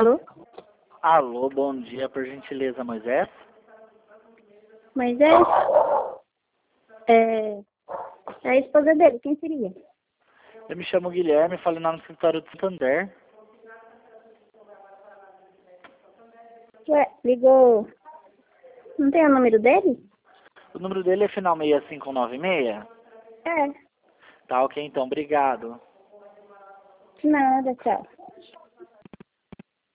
Alô? Alô, bom dia, por gentileza, Moisés? Moisés? É a esposa dele, quem seria? Eu me chamo Guilherme, falo em nome do escritório de Santander. Ué, ligou. Não tem o número dele? O número dele é final 6596? É, Tá ok, então, obrigado. nada, tchau.